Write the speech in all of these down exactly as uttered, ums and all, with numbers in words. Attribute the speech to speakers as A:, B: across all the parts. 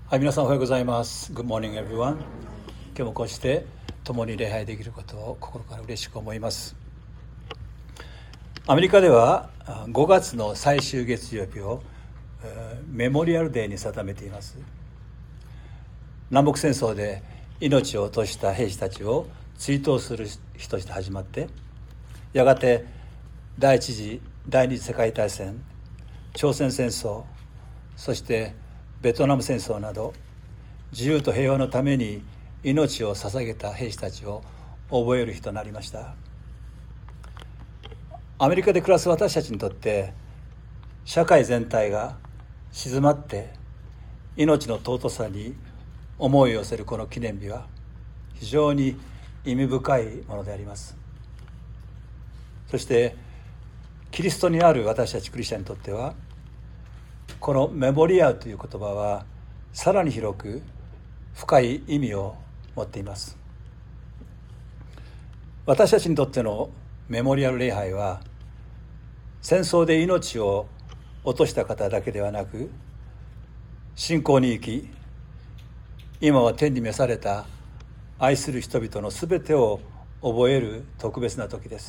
A: はい、皆さんおはようございます。Good morning, everyone. 今日もこうして共に礼拝できることを心から嬉しく思います。アメリカではごがつの最終月曜日をメモリアルデーに定めています。南北戦争で命を落とした兵士たちを追悼する日として始まって、やがて第一次第二次世界大戦、朝鮮戦争、そしてベトナム戦争など自由と平和のために命を捧げた兵士たちを覚える日となりました。アメリカで暮らす私たちにとって社会全体が静まって命の尊さに思いを寄せるこの記念日は非常に意味深いものであります。そしてキリストにある私たちクリスチャンにとっては、このメモリアルという言葉はさらに広く深い意味を持っています。私たちにとってのメモリアル礼拝は、戦争で命を落とした方だけではなく、信仰に生き今は天に召された愛する人々のすべてを覚える特別な時です。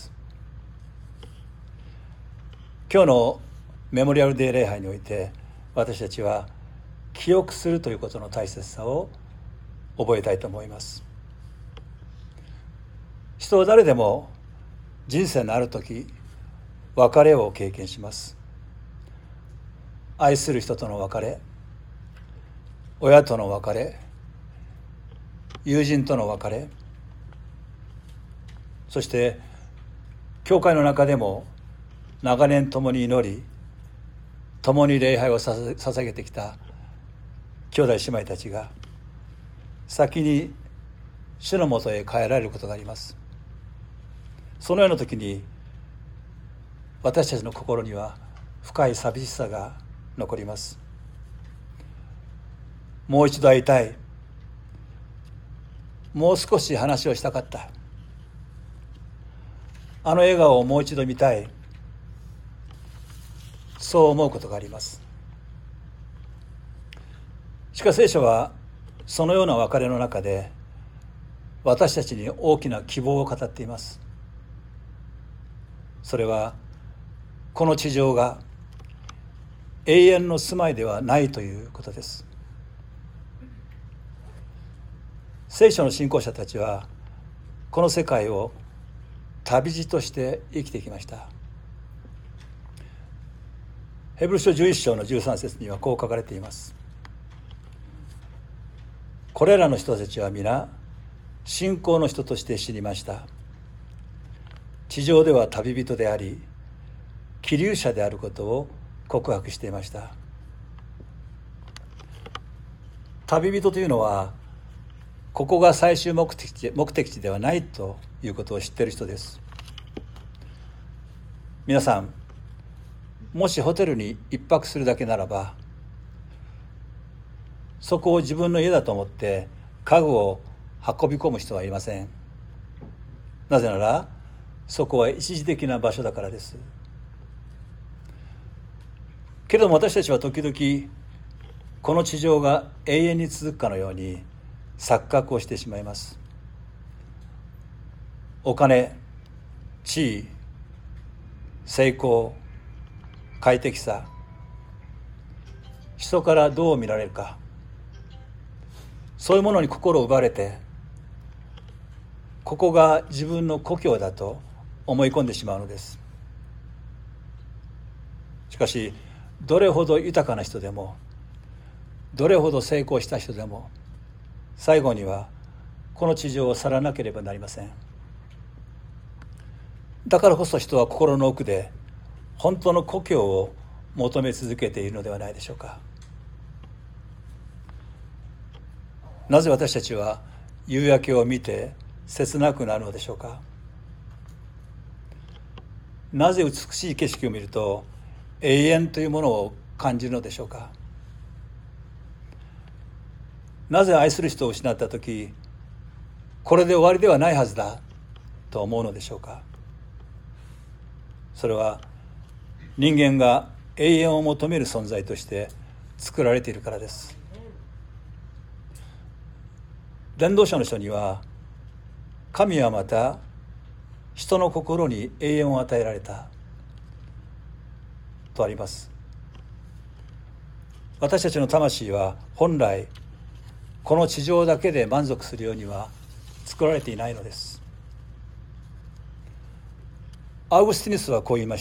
A: 今日のメモリアルデー礼拝において、私たちは記憶するということの大切さを覚えたいと思います。人は誰でも人生のある時、別れを経験します。愛する人との別れ、親との別れ、友人との別れ、そして教会の中でも長年共に祈り、共に礼拝を捧げてきた兄弟姉妹たちが先に主のもとへ帰られることがあります。そのような時に私たちの心には深い寂しさが残ります。もう一度会いたい、もう少し話をしたかった、あの笑顔をもう一度見たい、そう思うことがあります。しかし聖書はそのような別れの中で私たちに大きな希望を語っています。それはこの地上が永遠の住まいではないということです。聖書の信仰者たちはこの世界を旅路として生きてきました。ヘブル書じゅういっ章のじゅうさん節にはこう書かれています。これらの人たちは皆信仰の人として死にました。地上では旅人であり、寄留者であることを告白していました。旅人というのは、ここが最終目的地、目的地ではないということを知っている人です。皆さん、もしホテルに一泊するだけならば、そこを自分の家だと思って家具を運び込む人はいません。なぜならそこは一時的な場所だからです。けれども私たちは時々この地上が永遠に続くかのように錯覚をしてしまいます。お金、地位、成功、快適さ、人からどう見られるか、そういうものに心を奪われて、ここが自分の故郷だと思い込んでしまうのです。しかし、どれほど豊かな人でも、どれほど成功した人でも、最後にはこの地上を去らなければなりません。だからこそ人は心の奥で本当の故郷を求め続けているのではないでしょうか。なぜ私たちは夕焼けを見て切なくなるのでしょうか。なぜ美しい景色を見ると永遠というものを感じるのでしょうか。なぜ愛する人を失ったとき、これで終わりではないはずだと思うのでしょうか。それは人間が永遠を求める存在として作られているからです。 伝道者の人には、神はまた人の心に永遠を与えられたとあります。私たちの魂は本来この地上だけで満足するようには作られていないのです。アウグスティヌスはこう言いました。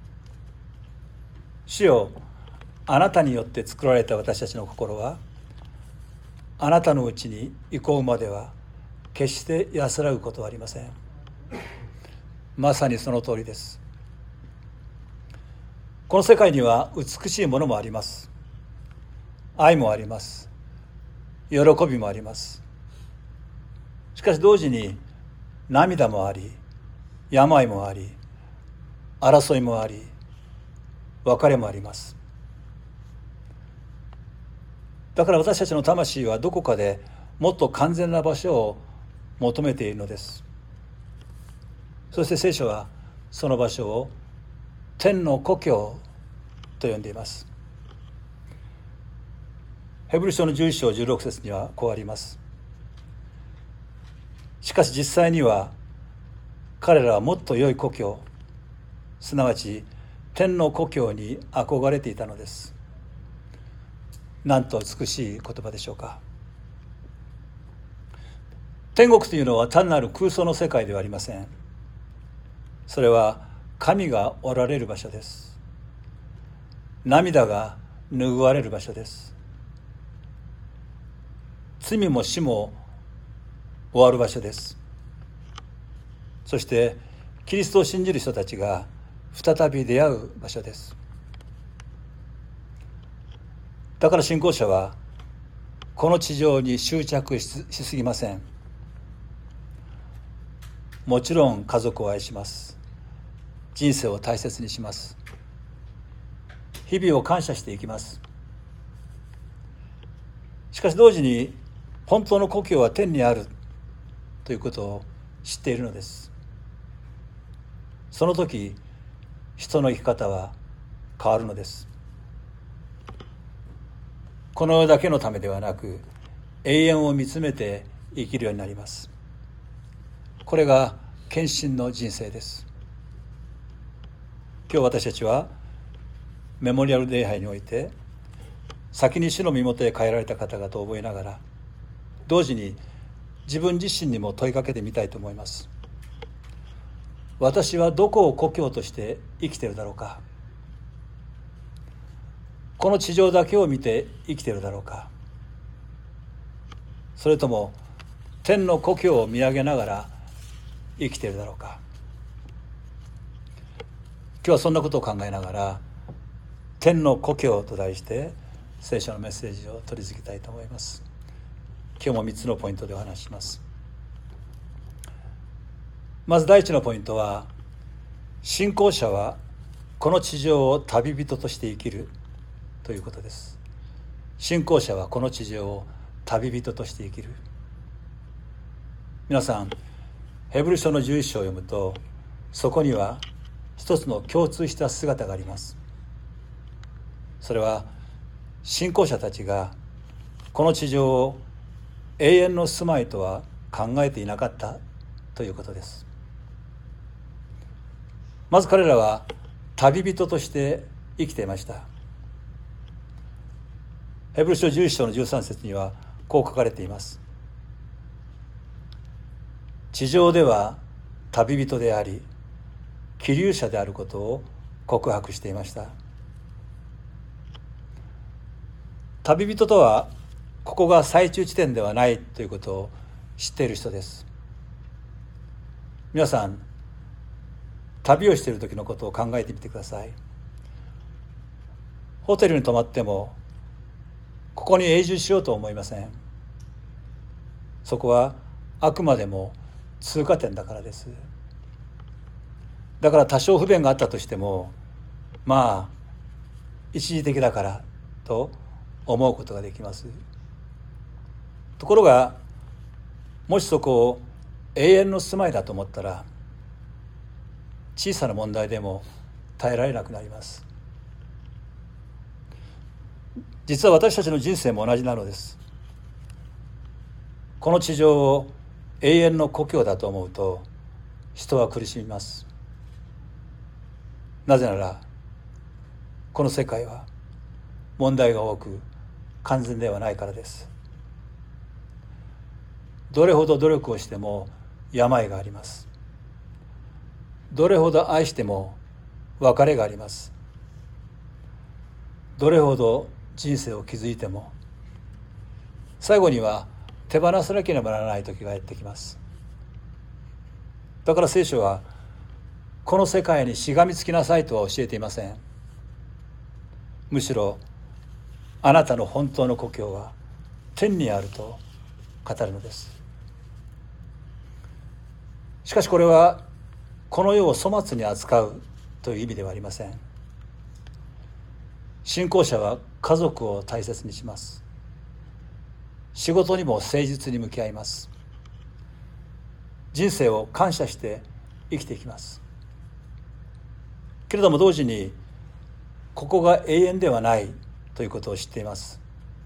A: 主よ、あなたによって作られた私たちの心は、あなたのうちに移行までは決して安らぐことはありません。まさにその通りです。この世界には美しいものもあります。愛もあります。喜びもあります。しかし同時に涙もあり、病もあり、争いもあり、別れもあります。だから私たちの魂はどこかでもっと完全な場所を求めているのです。そして聖書はその場所を天の故郷と呼んでいます。ヘブル書のじゅういち章じゅうろく節にはこうあります。しかし実際には彼らはもっと良い故郷、すなわち天の故郷に憧れていたのです。なんと美しい言葉でしょうか。天国というのは単なる空想の世界ではありません。それは神がおられる場所です。涙が拭われる場所です。罪も死も終わる場所です。そしてキリストを信じる人たちが再び出会う場所です。だから信仰者はこの地上に執着しすぎません。もちろん家族を愛します。人生を大切にします。日々を感謝していきます。しかし同時に本当の故郷は天にあるということを知っているのです。その時人の生き方は変わるのです。この世だけのためではなく、永遠を見つめて生きるようになります。これが献身の人生です。今日私たちはメモリアル礼拝において、先に主の身元へ帰られた方々を覚えながら、同時に自分自身にも問いかけてみたいと思います。私はどこを故郷として生きているだろうか。この地上だけを見て生きているだろうか。それとも天の故郷を見上げながら生きているだろうか。今日はそんなことを考えながら、天の故郷と題して聖書のメッセージを取り付けたいと思います。今日もみっつのポイントでお話しします。まず第一のポイントは、信仰者はこの地上を旅人として生きるということです。信仰者はこの地上を旅人として生きる。皆さん、ヘブル書のじゅういち章を読むと、そこには一つの共通した姿があります。それは信仰者たちがこの地上を永遠の住まいとは考えていなかったということです。まず彼らは旅人として生きていました。ヘブル書じゅういち章のじゅうさん節にはこう書かれています。地上では旅人であり、寄留者であることを告白していました。旅人とは、ここが最終地点ではないということを知っている人です。皆さん、旅をしている時のことを考えてみてください。ホテルに泊まっても、ここに永住しようと思いません。そこはあくまでも通過点だからです。だから多少不便があったとしても、まあ一時的だからと思うことができます。ところが、もしそこを永遠の住まいだと思ったら、小さな問題でも耐えられなくなります。実は私たちの人生も同じなのです。 この地上を永遠の故郷だと思うと人は苦しみます。なぜならこの世界は問題が多く完全ではないからです。どれほど努力をしても病があります。どれほど愛しても別れがあります。どれほど人生を築いても最後には手放さなければならない時がやってきます。だから聖書はこの世界にしがみつきなさいとは教えていません。むしろあなたの本当の故郷は天にあると語るのです。しかしこれはこの世を粗末に扱うという意味ではありません。信仰者は家族を大切にします。仕事にも誠実に向き合います。人生を感謝して生きていきます。けれども同時にここが永遠ではないということを知っています。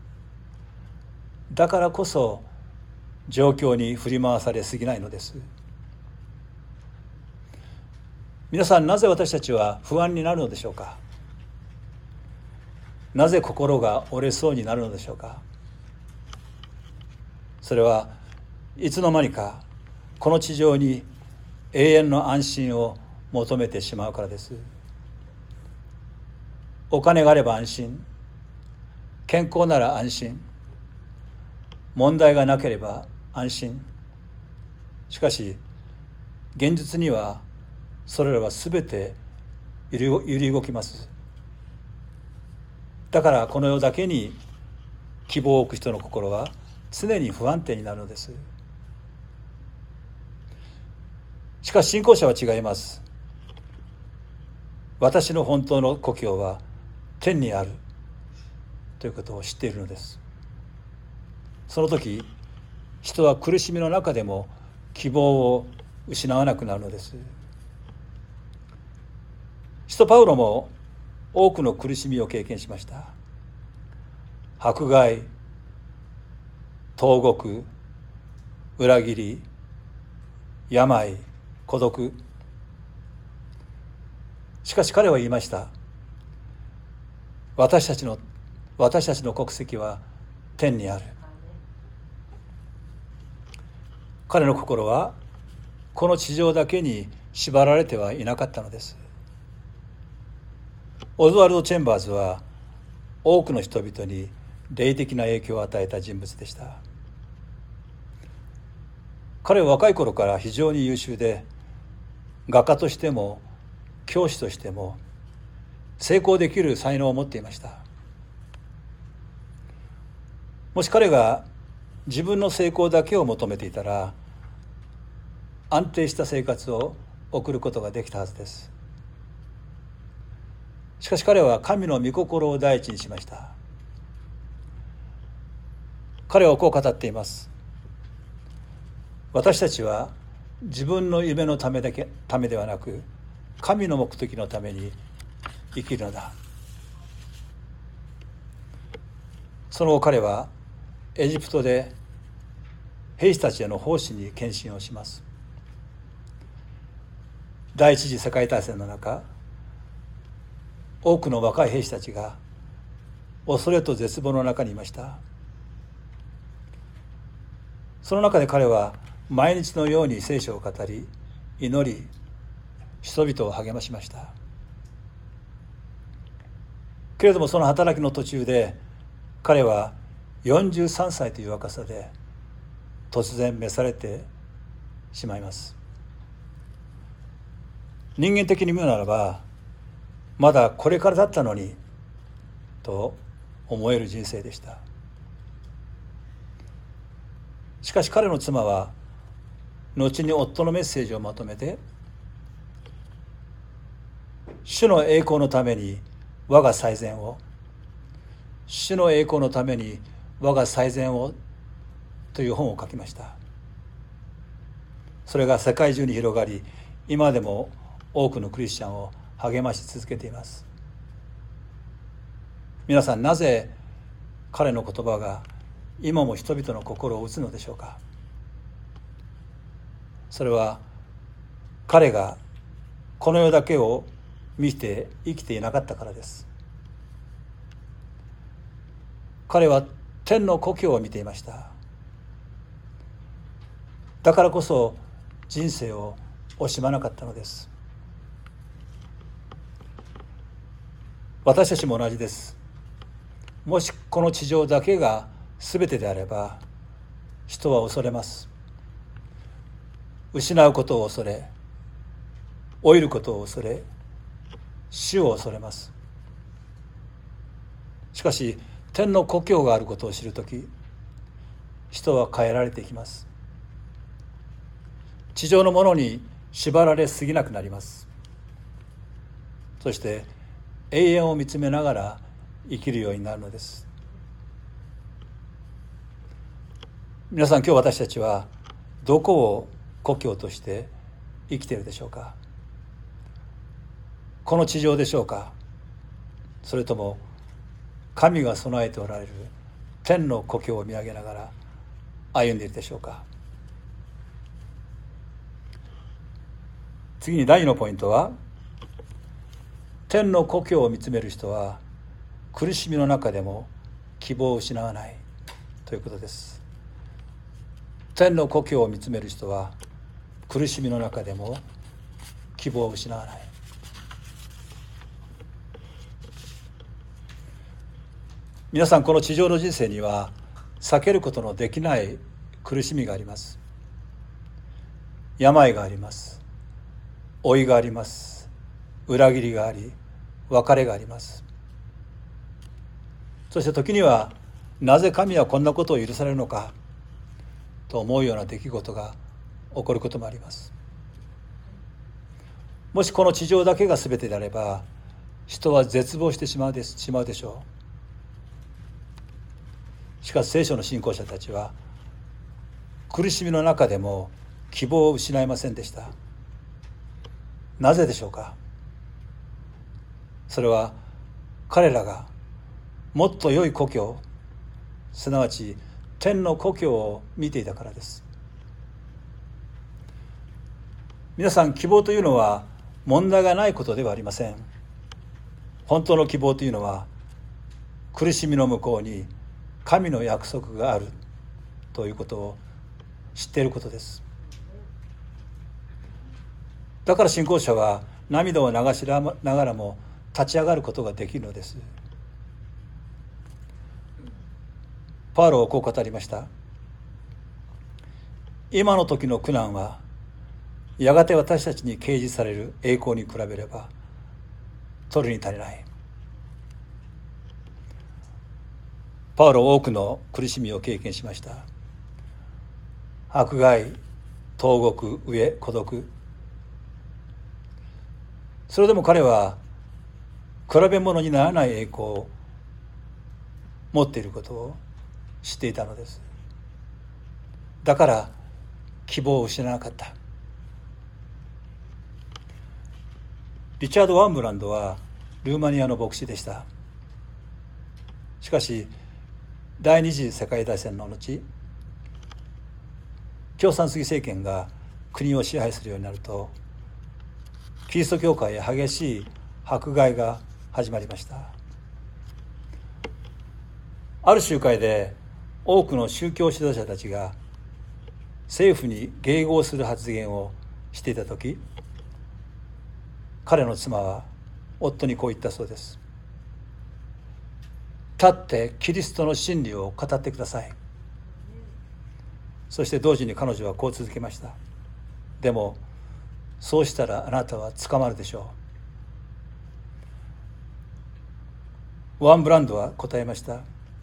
A: だからこそ状況に振り回されすぎないのです。皆さん、なぜ私たちは不安になるのでしょうか。なぜ心が折れそうになるのでしょうか。それはいつの間にかこの地上に永遠の安心を求めてしまうからです。お金があれば安心、健康なら安心、問題がなければ安心。しかし現実にはそれらはすべて揺り動きます。だからこの世だけに希望を置く人の心は常に不安定になるのです。しかし信仰者は違います。私の本当の故郷は天にあるということを知っているのです。その時人は苦しみの中でも希望を失わなくなるのです。使徒パウロも多くの苦しみを経験しました。迫害、投獄、裏切り、病、孤独。しかし彼は言いました。私たちの私たちの国籍は天にある。彼の心はこの地上だけに縛られてはいなかったのです。オズワルド・チェンバーズは多くの人々に霊的な影響を与えた人物でした。彼は若い頃から非常に優秀で、画家としても教師としても成功できる才能を持っていました。もし彼が自分の成功だけを求めていたら、安定した生活を送ることができたはずです。しかし彼は神の御心を第一にしました。彼はこう語っています。私たちは自分の夢のためだけためではなく、神の目的のために生きるのだ。その後彼はエジプトで兵士たちへの奉仕に献身をします。第一次世界大戦の中、多くの若い兵士たちが恐れと絶望の中にいました。その中で彼は毎日のように聖書を語り、祈り、人々を励ましました。けれどもその働きの途中で彼はよんじゅうさんさいという若さで突然召されてしまいます。人間的に見るならばまだこれからだったのにと思える人生でした。しかし彼の妻は後に夫のメッセージをまとめて、主の栄光のために我が最善を、主の栄光のために我が最善をという本を書きました。それが世界中に広がり、今でも多くのクリスチャンを励まし続けています。皆さん、なぜ彼の言葉が今も人々の心を打つのでしょうか。それは彼がこの世だけを見て生きていなかったからです。彼は天の故郷を見ていました。だからこそ人生を惜しまなかったのです。私たちも同じです。もしこの地上だけが全てであれば、人は恐れます。失うことを恐れ、老いることを恐れ、死を恐れます。しかし天の故郷があることを知るとき、人は変えられていきます。地上のものに縛られすぎなくなります。そして永遠を見つめながら生きるようになるのです。皆さん、今日私たちはどこを故郷として生きているでしょうか。この地上でしょうか、それとも神が備えておられる天の故郷を見上げながら歩んでいるでしょうか。次に第二のポイントは、天の故郷を見つめる人は苦しみの中でも希望を失わないということです。天の故郷を見つめる人は苦しみの中でも希望を失わない。皆さん、この地上の人生には避けることのできない苦しみがあります。病があります。老いがあります。裏切りがあり、別れがあります。そして時には、なぜ神はこんなことを許されるのかと思うような出来事が起こることもあります。もしこの地上だけが全てであれば、人は絶望してしまうでしまうでしょう。しかし聖書の信仰者たちは苦しみの中でも希望を失いませんでした。なぜでしょうか。それは彼らがもっと良い故郷、すなわち天の故郷を見ていたからです。皆さん、希望というのは問題がないことではありません。本当の希望というのは苦しみの向こうに神の約束があるということを知っていることです。だから信仰者は涙を流しながらも立ち上がることができるのです。パウロはこう語りました。今の時の苦難はやがて私たちに掲示される栄光に比べれば取るに足りない。パウロは多くの苦しみを経験しました。迫害、投獄、飢え、孤独。それでも彼は比べ物にならない栄光を持っていることを知っていたのです。だから希望を失わなかった。リチャード・ワンブランドはルーマニアの牧師でした。しかし第二次世界大戦の後、共産主義政権が国を支配するようになると、キリスト教会へ激しい迫害が始まりました。ある集会で多くの宗教指導者たちが政府に迎合する発言をしていたとき、彼の妻は夫にこう言ったそうです。立ってキリストの真理を語ってください。そして同時に彼女はこう続けました。でもそうしたらあなたは捕まるでしょう。ワンブランドは答えました。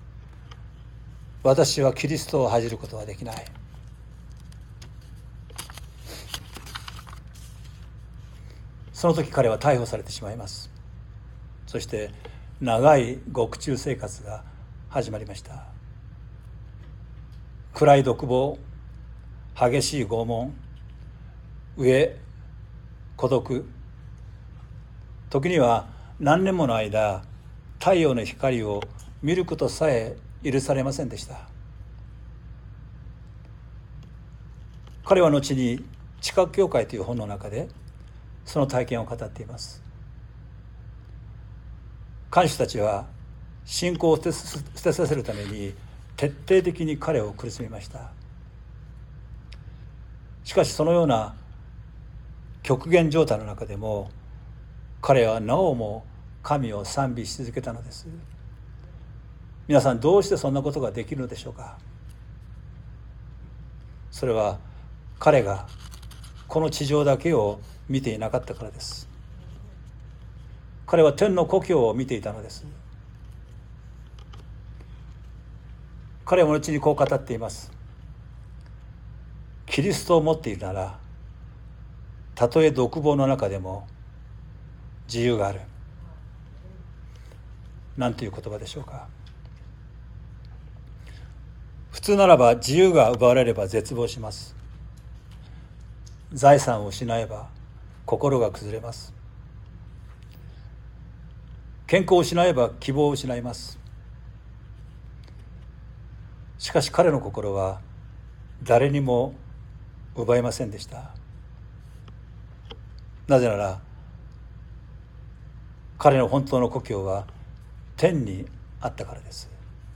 A: 私はキリストを恥じることはできない。その時彼は逮捕されてしまいます。そして長い獄中生活が始まりました。暗い独房、激しい拷問、飢え、孤独、時には何年もの間太陽の光を見ることさえ許されませんでした。 彼は後に知覚教会という本の中でその体験を語っています。看守たちは信仰を捨て捨てさせるために徹底的に彼を苦しめました。しかしそのような極限状態の中でも彼はなおも神を賛美し続けたのです。皆さん、どうしてそんなことができるのでしょうか。それは彼がこの地上だけを見ていなかったからです。彼は天の故郷を見ていたのです。彼は後にこう語っています。キリストを持っているなら、たとえ独房の中でも自由がある。なんていう言葉でしょうか。普通ならば自由が奪われれば絶望します。財産を失えば心が崩れます。健康を失えば希望を失います。しかし彼の心は誰にも奪いませんでした。なぜなら彼の本当の故郷は天にあったからです。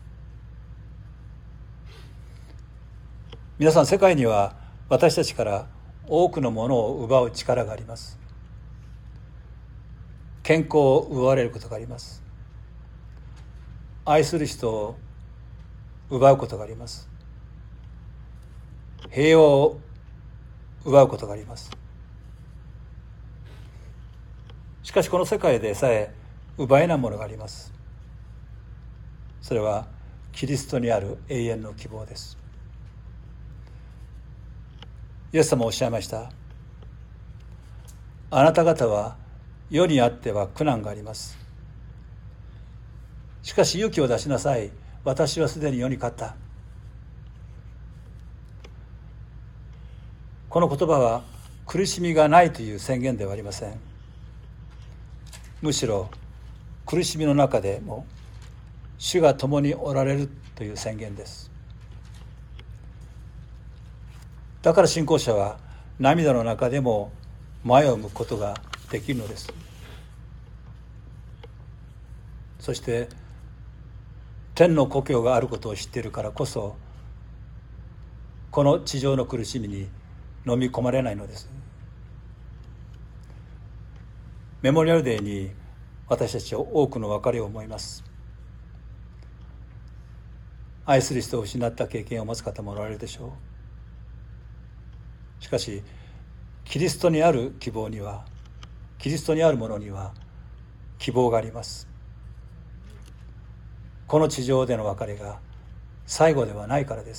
A: 皆さん、世界には私たちから多くのものを奪う力があります。健康を奪われることがあります。愛する人を奪うことがあります。平和を奪うことがあります。しかしこの世界でさえ奪えないものがあります。それはキリストにある永遠の希望です。イエス様はおっしゃいました。あなた方は世にあっては苦難があります。しかし勇気を出しなさい。私はすでに世に勝った。この言葉は苦しみがないという宣言ではありません。むしろ苦しみの中でも主が共におられるという宣言です。だから信仰者は涙の中でも前を向くことができるのです。そして天の故郷があることを知っているからこそ、この地上の苦しみに飲み込まれないのです。メモリアルデーに私たちは多くの別れを思います。愛する人を失った経験を持つ方もおられるでしょう。しかしキリストにある希望には、キリストにあるものには希望があります。この地上での別れが最後ではないからです。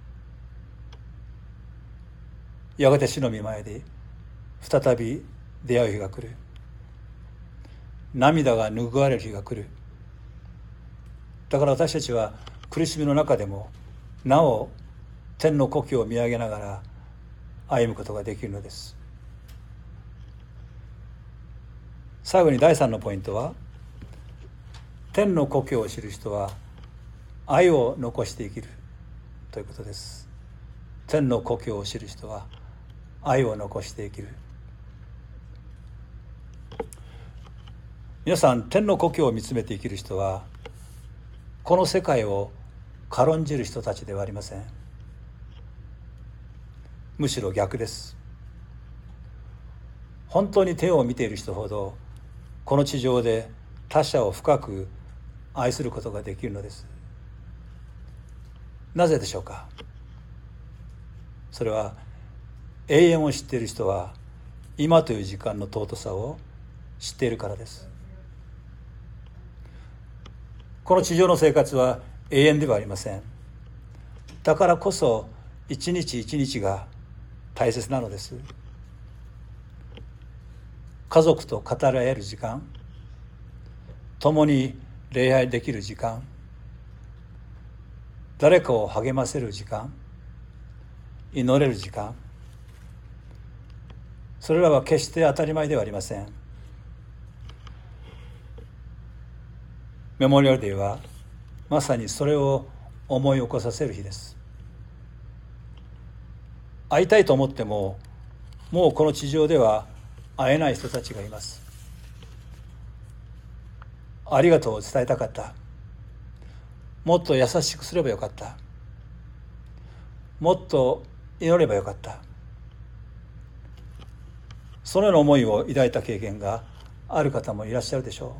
A: やがて主の御前で再び出会う日が来る。涙が拭われる日が来る。だから私たちは苦しみの中でもなお天の故郷を見上げながら歩むことができるのです。最後にだいさんのポイントは、天の故郷を知る人は愛を残して生きるということです。天の故郷を知る人は愛を残して生きる。皆さん、天の故郷を見つめて生きる人はこの世界を軽んじる人たちではありません。むしろ逆です。本当に天を見ている人ほどこの地上で他者を深く愛することができるのです。なぜでしょうか。それは永遠を知っている人は今という時間の尊さを知っているからです。この地上の生活は永遠ではありません。だからこそ一日一日が大切なのです。家族と語り合える時間、共に礼拝できる時間、誰かを励ませる時間、祈れる時間、それらは決して当たり前ではありません。メモリアルデーはまさにそれを思い起こさせる日です。 会いたいと思ってももうこの地上では会えない人たちがいます。ありがとうを伝えたかった。もっと優しくすればよかった。もっと祈ればよかった。そのような思いを抱いた経験がある方もいらっしゃるでしょ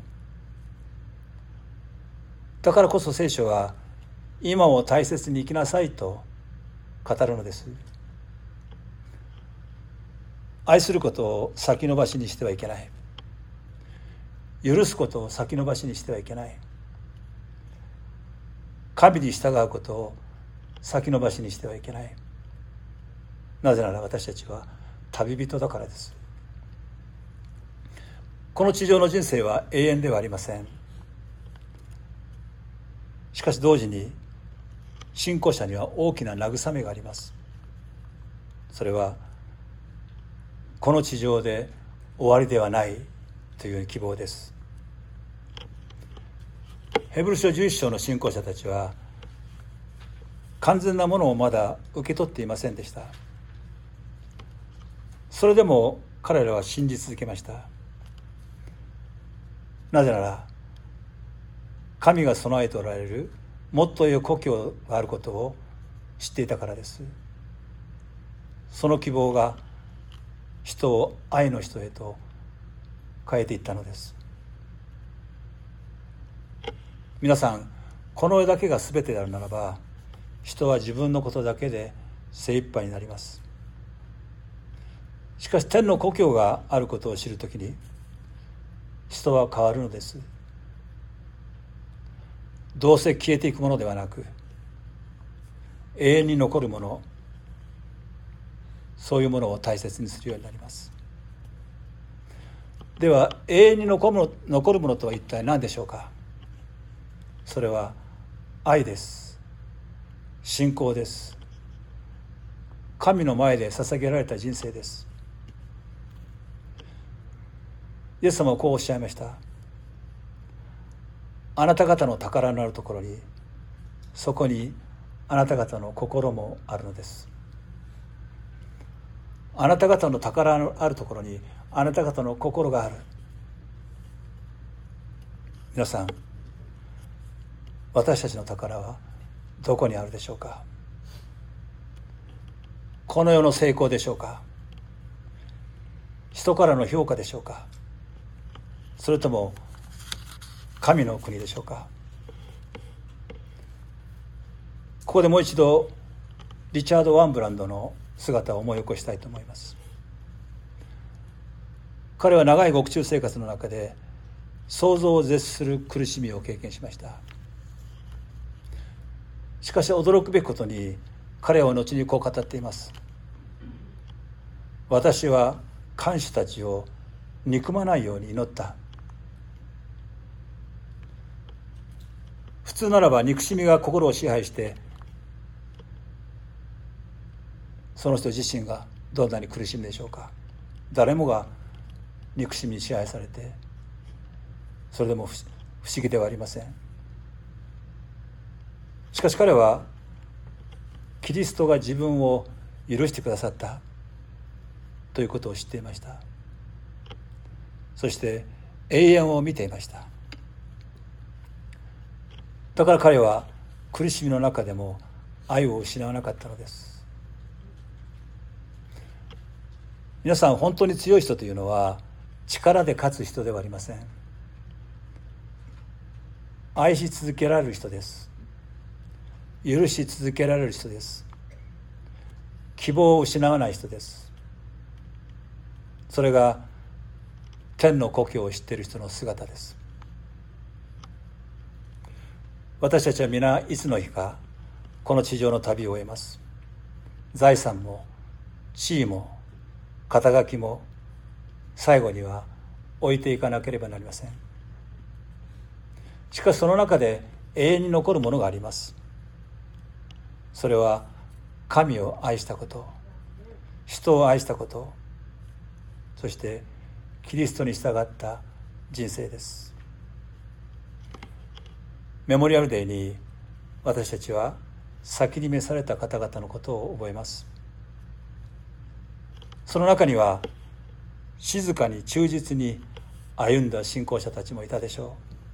A: う。だからこそ聖書は今を大切に生きなさいと語るのです。愛することを先延ばしにしてはいけない。許すことを先延ばしにしてはいけない。神に従うことを先延ばしにしてはいけない。なぜなら私たちは旅人だからです。この地上の人生は永遠ではありません。しかし同時に信仰者には大きな慰めがあります。それはこの地上で終わりではないという希望です。ヘブル書じゅういち章の信仰者たちは完全なものをまだ受け取っていませんでした。それでも彼らは信じ続けました。なぜなら神が備えておられるもっと良い故郷があることを知っていたからです。その希望が人を愛の人へと変えていったのです。皆さん、この世だけが全てであるならば人は自分のことだけで精一杯になります。しかし天の故郷があることを知るときに人は変わるのです。どうせ消えていくものではなく永遠に残るもの、そういうものを大切にするようになります。では永遠に残るもの、残るものとは一体何でしょうか。それは愛です。信仰です。神の前で捧げられた人生です。イエス様はこうおっしゃいました。あなた方の宝のあるところにそこにあなた方の心もあるのです。あなた方の宝のあるところにあなた方の心がある。皆さん、私たちの宝はどこにあるでしょうか。この世の成功でしょうか。人からの評価でしょうか。それとも神の国でしょうか。ここでもう一度リチャード・ワンブランドの姿を思い起こしたいと思います。彼は長い獄中生活の中で想像を絶する苦しみを経験しました。しかし驚くべきことに彼は後にこう語っています。私は看守たちを憎まないように祈った。普通ならば憎しみが心を支配してその人自身がどんなに苦しむでしょうか。誰もが憎しみに支配されてそれでも不思議ではありません。しかし彼はキリストが自分を許してくださったということを知っていました。そして永遠を見ていました。だから彼は苦しみの中でも愛を失わなかったのです。皆さん、本当に強い人というのは力で勝つ人ではありません。愛し続けられる人です。許し続けられる人です。希望を失わない人です。それが天の故郷を知っている人の姿です。私たちは皆いつの日かこの地上の旅を終えます。財産も地位も肩書きも最後には置いていかなければなりません。しかしその中で永遠に残るものがあります。それは神を愛したこと、人を愛したこと、そしてキリストに従った人生です。メモリアルデーに私たちは先に召された方々のことを覚えます。 その中には静かに忠実に歩んだ信仰者たちもいたでしょう。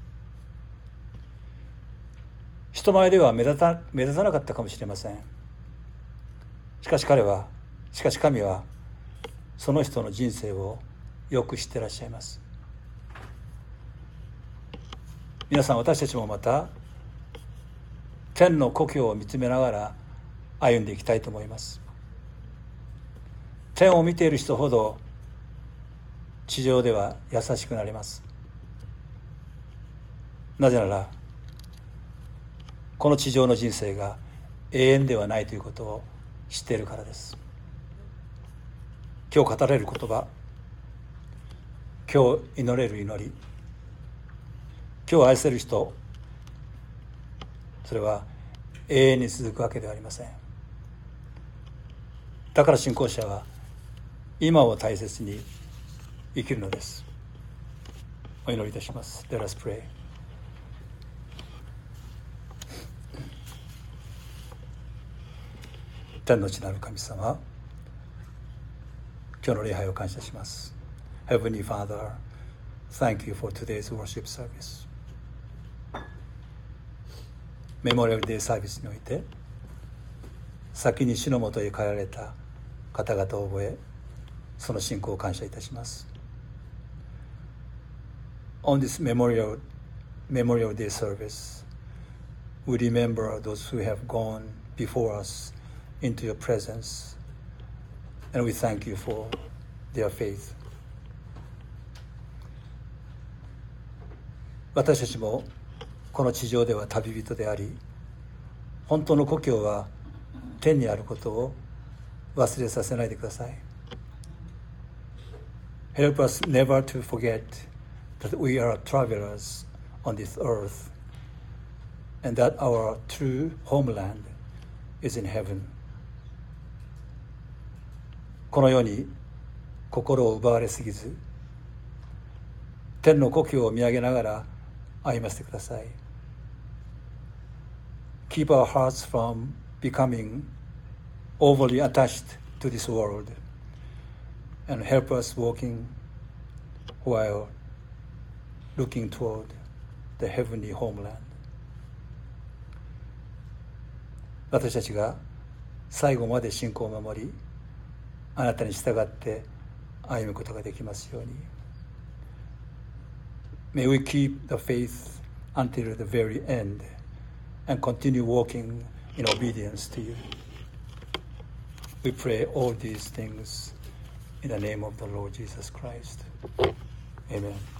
A: 人前では目立た、目立たなかったかもしれません。しかし彼はしかし神はその人の人生をよく知ってらっしゃいます。皆さん、私たちもまた天の故郷を見つめながら歩んでいきたいと思います。天を見ている人ほど地上では優しくなります。なぜならこの地上の人生が永遠ではないということを知っているからです。今日語れる言葉、今日祈れる祈り、今日愛せる人、それは永遠に続くわけではありません。だから信仰者は今を大切に生きるのです。お祈りいたします。Let us pray. 天の地なる神様、今日の礼拝を感謝します。Heavenly Father, thank you for today's worship service. メモリアルデイサービスにおいて先に主のもとへ帰られた方々を覚え、その信仰を感謝いたします。On this memorial, memorial day service, we remember those who have gone before us into your presence, and we thank you for their faith. 私たちもこの地上では旅人であり、本当の故郷は天にあることを忘れさせないでください。Help us never to forget that we are travelers on this earth and that our true homeland is in heaven. このように心を奪われすぎず、天の故郷を見上げながら歩ませてください。Keep our hearts from becoming overly attached to this world and help us walking while looking toward the heavenly homeland. 私たちが最後まで信仰を守り、あなたに従って歩むことができますように。May we keep the faith until the very end and continue walking in obedience to you. We pray all these things in the name of the Lord Jesus Christ. Amen.